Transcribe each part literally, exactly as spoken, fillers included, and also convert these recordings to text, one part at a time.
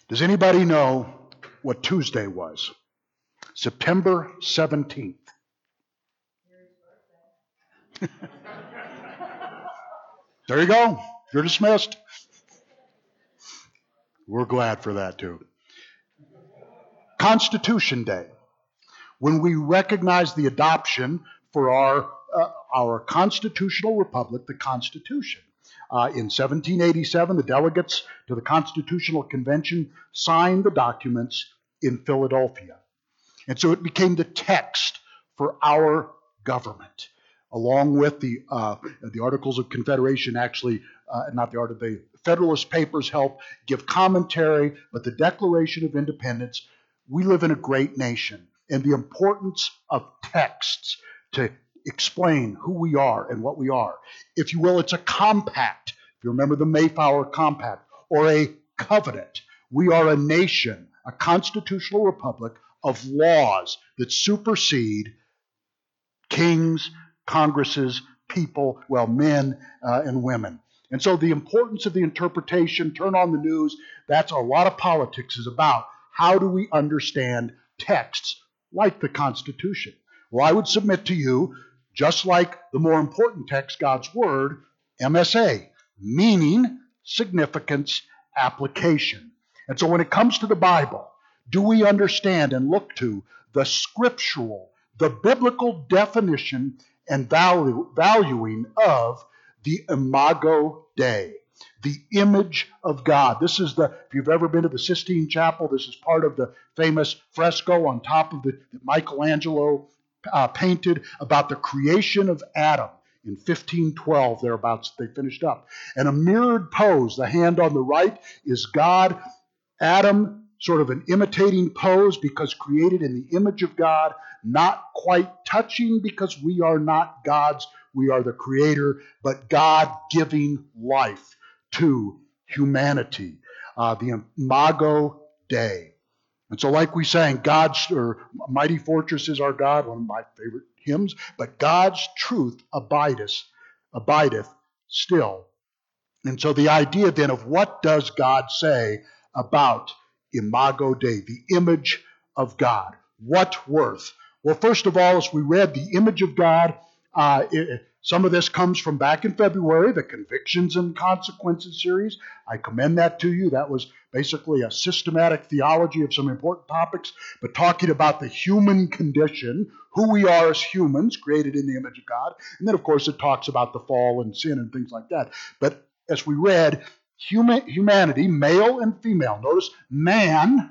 Does anybody know what Tuesday was? September seventeenth. There you go. You're dismissed. We're glad for that too. Constitution Day, when we recognize the adoption for our uh, our constitutional republic, the Constitution. Uh, in seventeen eighty-seven, the delegates to the Constitutional Convention signed the documents in Philadelphia. And so it became the text for our government, along with the uh, the Articles of Confederation. Actually, uh, not the art of the Federalist Papers help give commentary, but the Declaration of Independence. We live in a great nation, and the importance of texts to explain who we are and what we are. If you will, it's a compact. If you remember the Mayflower Compact, or a covenant. We are a nation, a constitutional republic of laws that supersede kings, congresses, people, well, men uh, and women. And so the importance of the interpretation, turn on the news, that's a lot of politics is about. How do we understand texts like the Constitution? Well, I would submit to you, just like the more important text, God's Word, M S A, meaning, significance, application. And so when it comes to the Bible, do we understand and look to the scriptural, the biblical definition and value, valuing of the Imago Dei, the image of God? This is the, if you've ever been to the Sistine Chapel, this is part of the famous fresco on top of the that Michelangelo uh, painted about the creation of Adam in fifteen twelve, thereabouts, they finished up. And a mirrored pose, the hand on the right is God, Adam, sort of an imitating pose because created in the image of God, not quite touching because we are not God's, we are the creator, but God giving life to humanity, uh, the Imago Dei. And so like we sang, God's, or Mighty Fortress is our God, one of my favorite hymns, but God's truth abideth, abideth still. And so the idea then of what does God say about Imago Dei, the image of God? What worth? Well, first of all, as we read the image of God, uh, it, some of this comes from back in February, the Convictions and Consequences series. I commend that to you. That was basically a systematic theology of some important topics, but talking about the human condition, who we are as humans, created in the image of God. And then, of course, it talks about the fall and sin and things like that. But as we read, human, humanity, male and female, notice man,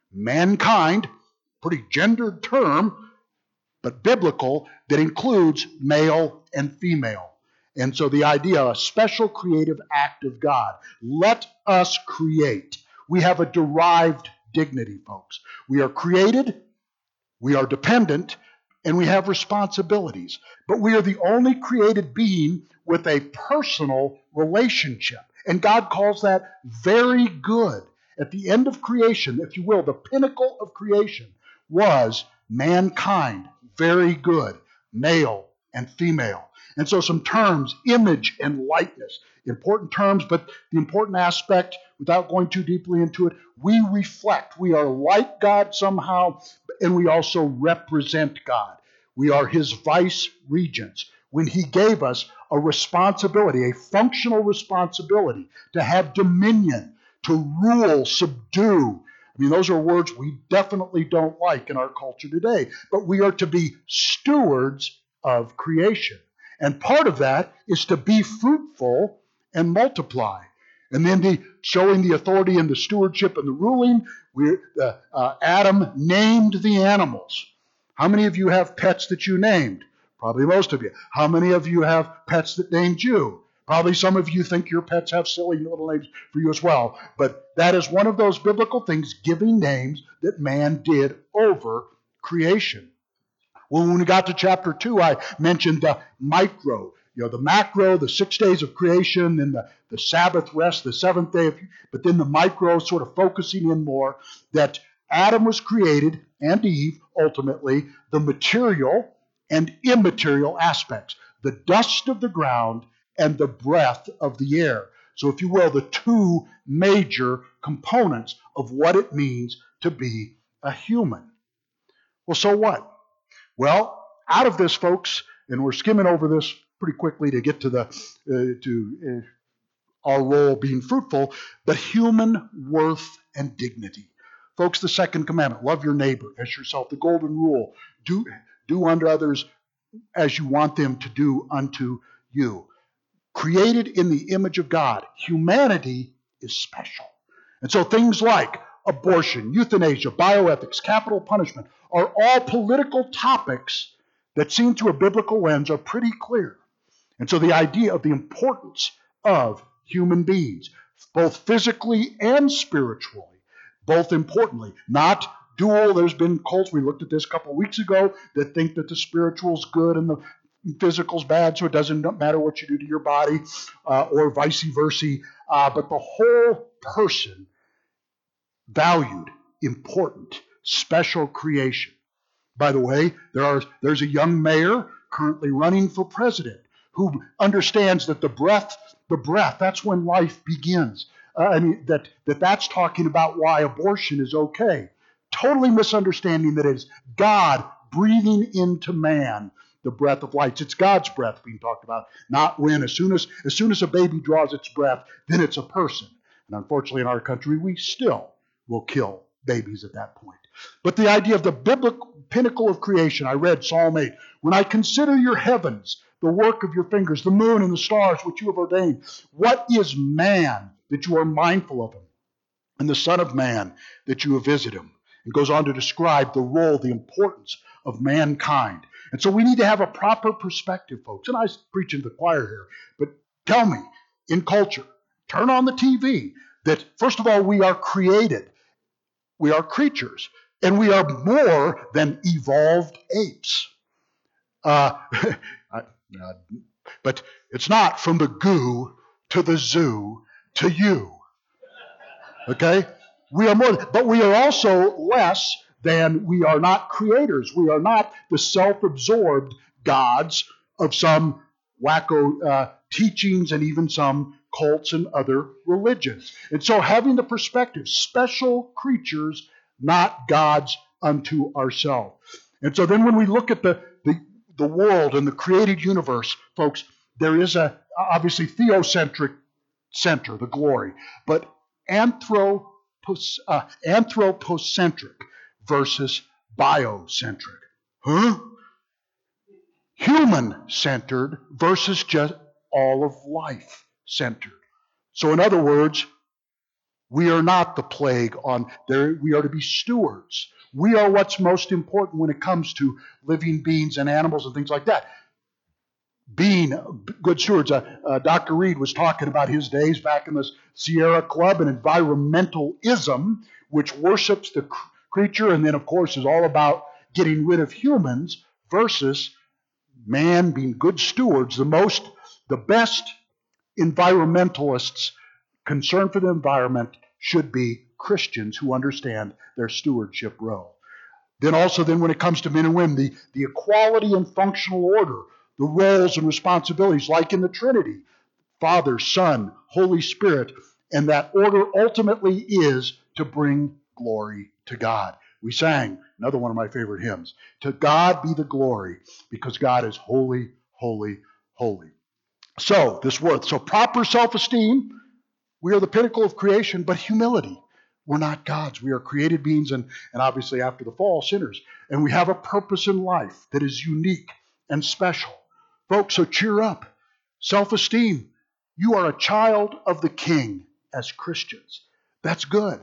mankind, pretty gendered term, but biblical, that includes male and female. And so the idea, a special creative act of God. Let us create. We have a derived dignity, folks. We are created, we are dependent, and we have responsibilities. But we are the only created being with a personal relationship. And God calls that very good. At the end of creation, if you will, the pinnacle of creation was mankind. Very good, male and female. And so some terms, image and likeness, important terms, but the important aspect, without going too deeply into it, we reflect. We are like God somehow, and we also represent God. We are his vice regents. When he gave us a responsibility, a functional responsibility to have dominion, to rule, subdue. I mean, those are words we definitely don't like in our culture today, but we are to be stewards of creation. And part of that is to be fruitful and multiply. And then the showing the authority and the stewardship and the ruling, we, uh, uh, Adam named the animals. How many of you have pets that you named? Probably most of you. How many of you have pets that named you? Probably some of you think your pets have silly little names for you as well. But that is one of those biblical things, giving names that man did over creation. Well, when we got to chapter two, I mentioned the micro, you know, the macro, the six days of creation, then the, the Sabbath rest, the seventh day, of, but then the micro, sort of focusing in more that Adam was created, and Eve, ultimately, the material and immaterial aspects, the dust of the ground and the breath of the air. So if you will, the two major components of what it means to be a human. Well, so what? Well, out of this, folks, and we're skimming over this pretty quickly to get to the uh, to uh, our role being fruitful, but human worth and dignity. Folks, the second commandment, love your neighbor as yourself. The golden rule, do, do unto others as you want them to do unto you. Created in the image of God, humanity is special. And so things like abortion, euthanasia, bioethics, capital punishment are all political topics that seen through a biblical lens are pretty clear. And so the idea of the importance of human beings, both physically and spiritually, both importantly, not dual. There's been cults, we looked at this a couple of weeks ago, that think that the spiritual's good and the physical's bad, so it doesn't matter what you do to your body, uh, or vice versa. Uh, but the whole person, valued, important, special creation. By the way, there are there's a young mayor currently running for president who understands that the breath, the breath, that's when life begins. Uh, I mean, that, that that's talking about why abortion is okay. Totally misunderstanding that it's God breathing into man the breath of life. It's God's breath being talked about, not when, as soon as, as soon as a baby draws its breath, then it's a person. And unfortunately in our country, we still will kill babies at that point. But the idea of the biblical pinnacle of creation, I read Psalm eight, when I consider your heavens, the work of your fingers, the moon and the stars which you have ordained, what is man that you are mindful of him, and the Son of Man that you have visited him? It goes on to describe the role, the importance of mankind. And so we need to have a proper perspective, folks. And I preach into the choir here, but tell me, in culture, turn on the T V, that first of all, we are created. We are creatures, and we are more than evolved apes. Uh, I, uh, but it's not from the goo to the zoo to you. Okay? We are more, but we are also less than, we are not creators. We are not the self-absorbed gods of some wacko uh, teachings and even some cults and other religions. And so having the perspective, special creatures, not gods unto ourselves. And so then when we look at the, the, the world and the created universe, folks, there is a, obviously, theocentric center, the glory, but anthropos, uh, anthropocentric versus biocentric. Huh? Human-centered versus just all of life-centered. So in other words, we are not the plague on there. We are to be stewards. We are what's most important when it comes to living beings and animals and things like that. Being good stewards. Uh, uh, Doctor Reed was talking about his days back in the Sierra Club and environmentalism, which worships the cr- creature and then, of course, is all about getting rid of humans versus man being good stewards. The most, the best environmentalists concerned for the environment should be Christians who understand their stewardship role. Then also, then when it comes to men and women, the, the equality and functional order, the roles and responsibilities, like in the Trinity, Father, Son, Holy Spirit, and that order ultimately is to bring glory to God. We sang another one of my favorite hymns, "To God be the glory, because God is holy, holy, holy." So, this worth. So proper self-esteem, we are the pinnacle of creation, but humility. We're not gods. We are created beings and, and obviously after the fall, sinners. And we have a purpose in life that is unique and special. Folks, so cheer up. Self-esteem. You are a child of the King as Christians. That's good.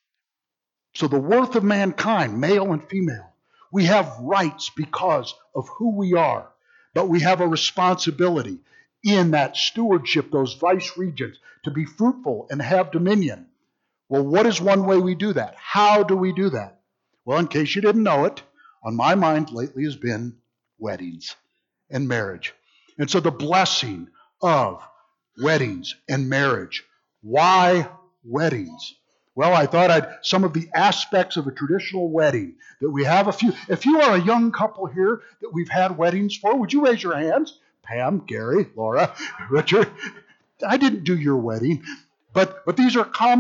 So the worth of mankind, male and female, we have rights because of who we are, but we have a responsibility in that stewardship, those vice regents, to be fruitful and have dominion. Well, what is one way we do that? How do we do that? Well, in case you didn't know it, on my mind lately has been weddings and marriage. And so the blessing of weddings and marriage. Why weddings? Well, I thought I'd some of the aspects of a traditional wedding that we have a few. If you are a young couple here that we've had weddings for, would you raise your hands? Pam, Gary, Laura, Richard. I didn't do your wedding, but but these are common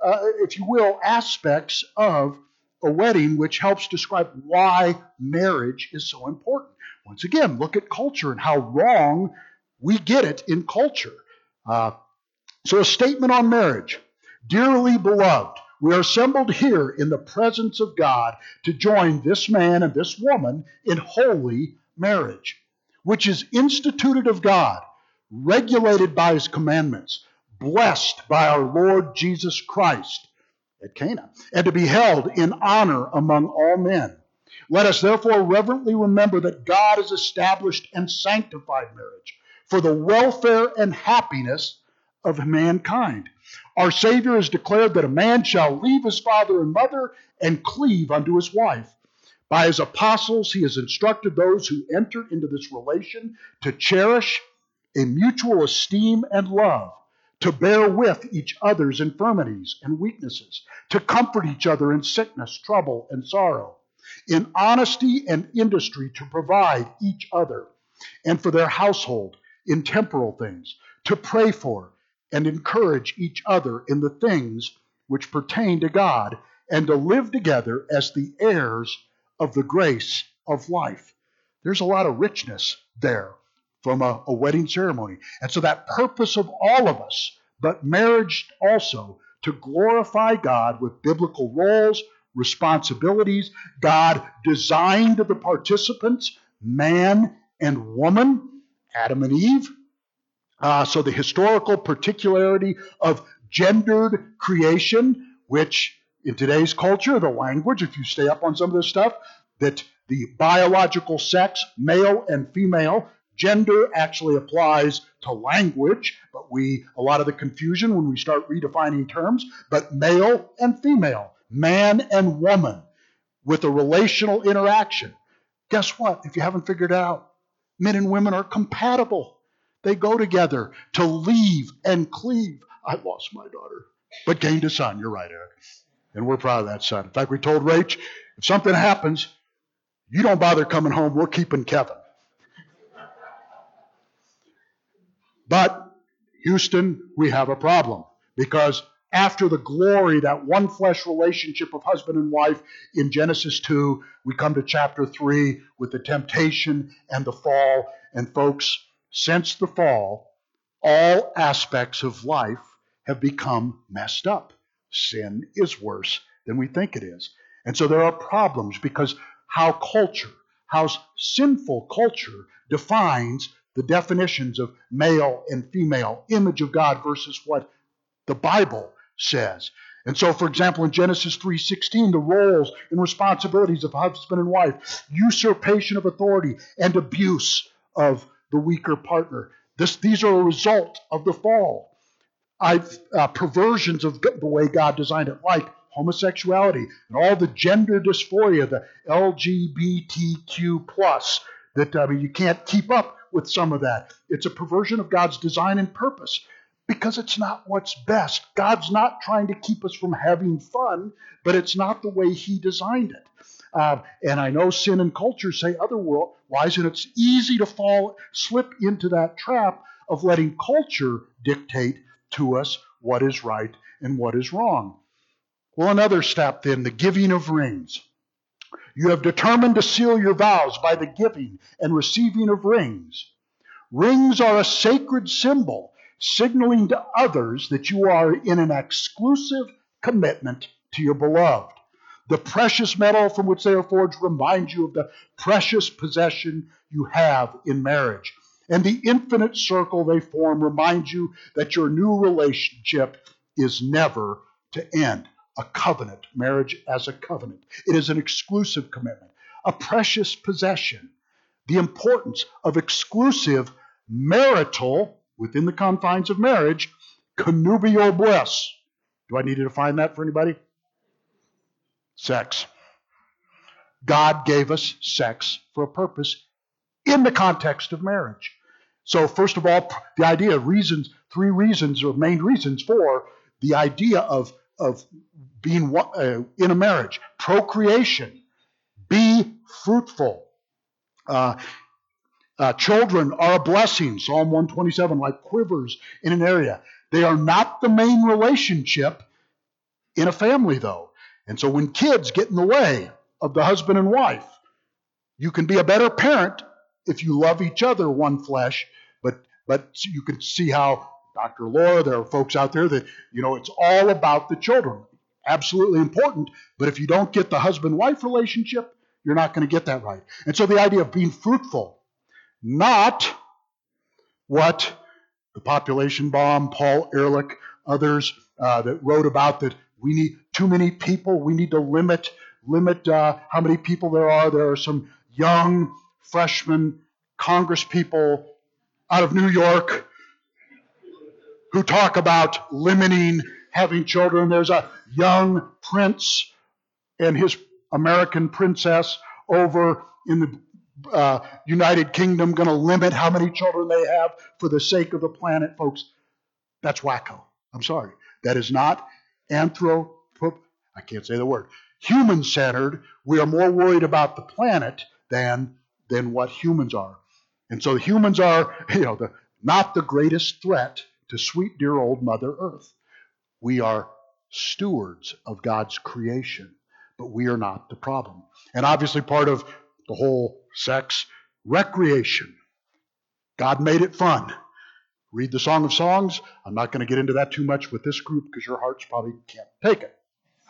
uh, if you will, aspects of a wedding which helps describe why marriage is so important. Once again, look at culture and how wrong we get it in culture. Uh, so a statement on marriage. Dearly beloved, we are assembled here in the presence of God to join this man and this woman in holy marriage, which is instituted of God, regulated by his commandments, blessed by our Lord Jesus Christ at Cana, and to be held in honor among all men. Let us therefore reverently remember that God has established and sanctified marriage for the welfare and happiness of mankind. Our Savior has declared that a man shall leave his father and mother and cleave unto his wife. By his apostles, he has instructed those who enter into this relation to cherish a mutual esteem and love, to bear with each other's infirmities and weaknesses, to comfort each other in sickness, trouble, and sorrow, in honesty and industry to provide each other, and for their household in temporal things, to pray for and encourage each other in the things which pertain to God, and to live together as the heirs of the grace of life. There's a lot of richness there from a, a wedding ceremony. And so that purpose of all of us, but marriage also, to glorify God with biblical roles, responsibilities. God designed the participants, man and woman, Adam and Eve. Uh, so the historical particularity of gendered creation, which in today's culture, the language, if you stay up on some of this stuff, that the biological sex, male and female, gender actually applies to language, but we, a lot of the confusion when we start redefining terms, but male and female, man and woman, with a relational interaction. Guess what? If you haven't figured it out, men and women are compatible. They go together to leave and cleave. I lost my daughter, but gained a son. You're right, Eric. And we're proud of that son. In fact, we told Rach, if something happens, you don't bother coming home. We're keeping Kevin. But, Houston, we have a problem. Because after the glory, that one flesh relationship of husband and wife in Genesis two, we come to chapter three with the temptation and the fall. And folks, since the fall, all aspects of life have become messed up. Sin is worse than we think it is. And so there are problems because how culture, how sinful culture defines the definitions of male and female, image of God versus what the Bible says. And so, for example, in Genesis three sixteen, the roles and responsibilities of husband and wife, usurpation of authority, and abuse of the weaker partner. This, these are a result of the fall. I've, uh, perversions of the way God designed it, like homosexuality and all the gender dysphoria, the L G B T Q plus, that I mean, you can't keep up with some of that. It's a perversion of God's design and purpose because it's not what's best. God's not trying to keep us from having fun, but it's not the way he designed it. Uh, and I know sin and culture say otherwise, and it's easy to fall, slip into that trap of letting culture dictate to us what is right and what is wrong. Well, another step then, the giving of rings. You have determined to seal your vows by the giving and receiving of rings. Rings are a sacred symbol, signaling to others that you are in an exclusive commitment to your beloved. The precious metal from which they are forged reminds you of the precious possession you have in marriage. And the infinite circle they form reminds you that your new relationship is never to end. A covenant, marriage as a covenant. It is an exclusive commitment, a precious possession. The importance of exclusive marital, within the confines of marriage, connubial bliss. Do I need to define that for anybody? Sex. God gave us sex for a purpose in the context of marriage. So first of all, the idea of reasons, three reasons or main reasons for the idea of, of being uh, in a marriage. Procreation. Be fruitful. Uh, uh, children are a blessing. Psalm one twenty-seven, like quivers in an area. They are not the main relationship in a family, though. And so when kids get in the way of the husband and wife, you can be a better parent if you love each other, one flesh. But but you can see how, Doctor Laura, there are folks out there that, you know, it's all about the children. Absolutely important. But if you don't get the husband-wife relationship, you're not going to get that right. And so the idea of being fruitful, not what the population bomb, Paul Ehrlich, others uh, that wrote about that we need too many people, we need to limit limit uh, how many people there are. There are some young freshman Congress people out of New York who talk about limiting having children. There's a young prince and his American princess over in the uh, United Kingdom going to limit how many children they have for the sake of the planet. Folks, that's wacko. I'm sorry. That is not anthrop... I can't say the word. Human-centered. We are more worried about the planet than, than what humans are. And so humans are, you know, the, not the greatest threat to sweet, dear old Mother Earth. We are stewards of God's creation, but we are not the problem. And obviously part of the whole sex, recreation. God made it fun. Read the Song of Songs. I'm not going to get into that too much with this group because your hearts probably can't take it.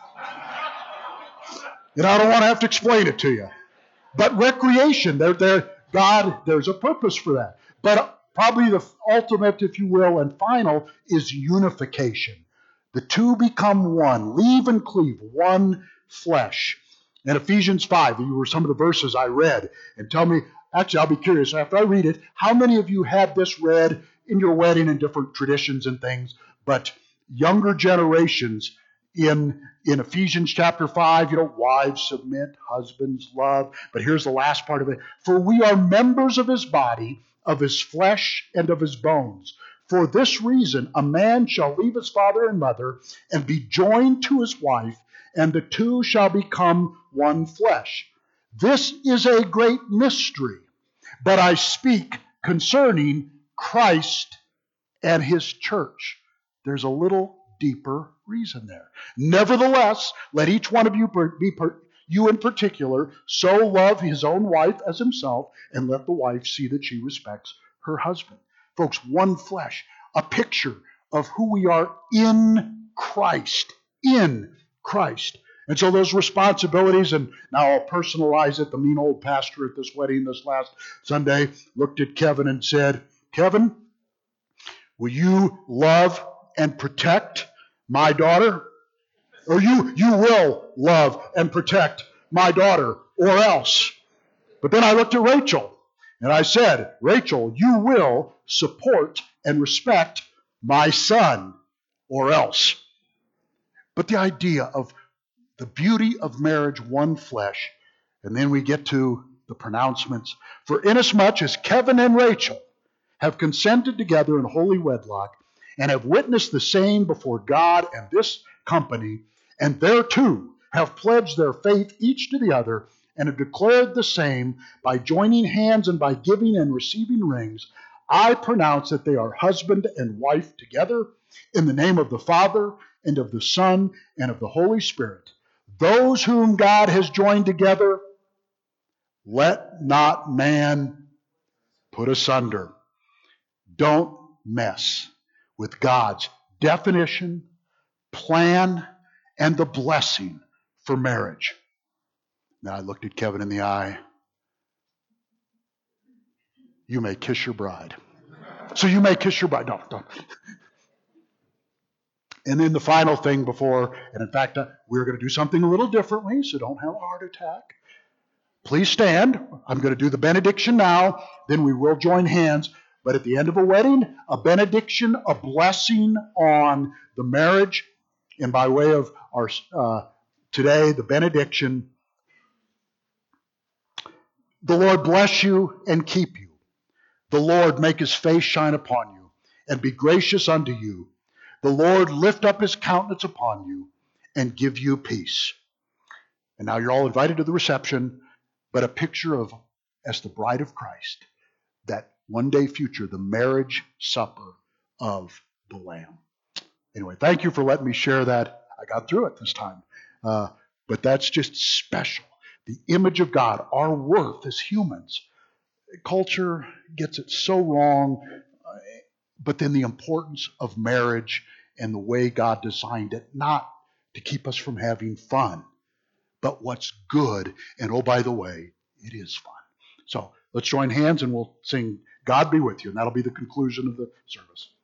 And I don't want to have to explain it to you. But recreation, there, there, God, there's a purpose for that. But probably the ultimate, if you will, and final is unification. The two become one. Leave and cleave, one flesh. In Ephesians five, these were some of the verses I read. And tell me, actually, I'll be curious, after I read it, how many of you had this read in your wedding and different traditions and things? But younger generations, in, in Ephesians chapter five, you know, wives submit, husbands love. But here's the last part of it. For we are members of his body, of his flesh, and of his bones. For this reason, a man shall leave his father and mother and be joined to his wife, and the two shall become one flesh. This is a great mystery, but I speak concerning Christ and his church. There's a little deeper reason there. Nevertheless, let each one of you be, you in particular, so love his own wife as himself, and let the wife see that she respects her husband. Folks, one flesh, a picture of who we are in Christ, in Christ. And so those responsibilities, and now I'll personalize it. The mean old pastor at this wedding this last Sunday looked at Kevin and said, Kevin, will you love and protect my daughter? Or you, you will love and protect my daughter, or else. But then I looked at Rachel, and I said, Rachel, you will support and respect my son, or else. But the idea of the beauty of marriage, one flesh, and then we get to the pronouncements. For inasmuch as Kevin and Rachel have consented together in holy wedlock, and have witnessed the same before God and this company, and thereto have pledged their faith each to the other, and have declared the same by joining hands and by giving and receiving rings, I pronounce that they are husband and wife together in the name of the Father and of the Son and of the Holy Spirit. Those whom God has joined together, let not man put asunder. Don't mess with God's definition, plan, and the blessing for marriage. Now I looked at Kevin in the eye. You may kiss your bride. So you may kiss your bride. No, don't. And then the final thing before, and in fact, uh, we're going to do something a little differently, so don't have a heart attack. Please stand. I'm going to do the benediction now, then we will join hands. But at the end of a wedding, a benediction, a blessing on the marriage. And by way of our uh, today, the benediction, the Lord bless you and keep you. The Lord make his face shine upon you and be gracious unto you. The Lord lift up his countenance upon you and give you peace. And now you're all invited to the reception, but a picture of, as the bride of Christ, that one day future, the marriage supper of the Lamb. Anyway, thank you for letting me share that. I got through it this time. Uh, but that's just special. The image of God, our worth as humans. Culture gets it so wrong, uh, but then the importance of marriage and the way God designed it, not to keep us from having fun, but what's good. And oh, by the way, it is fun. So let's join hands and we'll sing God Be With You, and that'll be the conclusion of the service.